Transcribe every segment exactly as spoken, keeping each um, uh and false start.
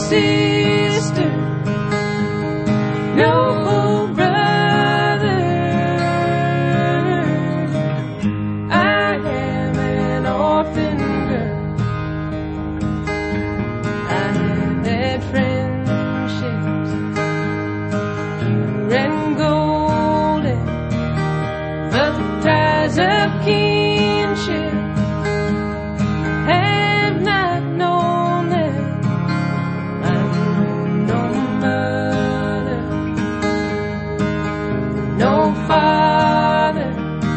sister, no brother. I am an orphan girl. I have had friendships, pure and golden, but the ties of kinship have not known them. I'm no mother, no father,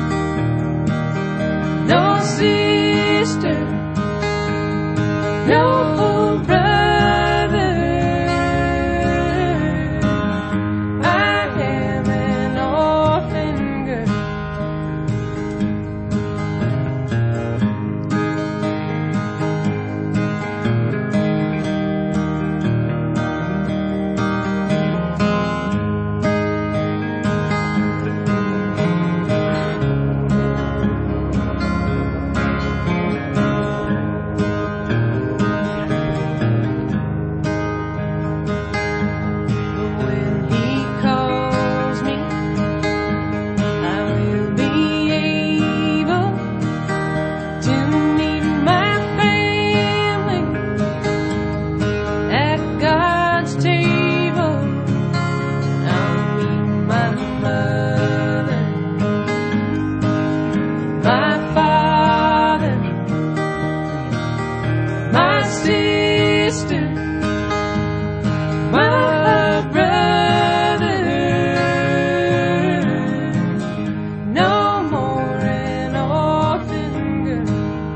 no sister, no brother. I am an orphan girl. When he calls me, I will be able to meet my family at God's table. I'll meet my mother, my father, my sister, my brother. No more an orphan girl.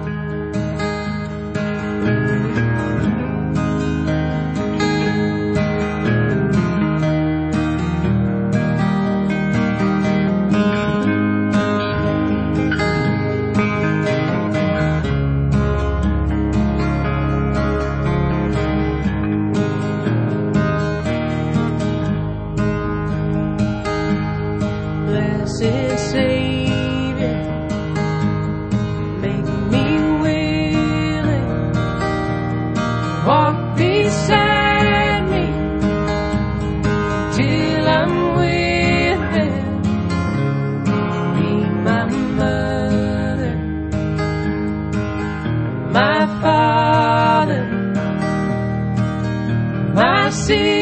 Blessed Savior, make me willing, walk beside me till I'm with them. Be my mother, my father, my sister.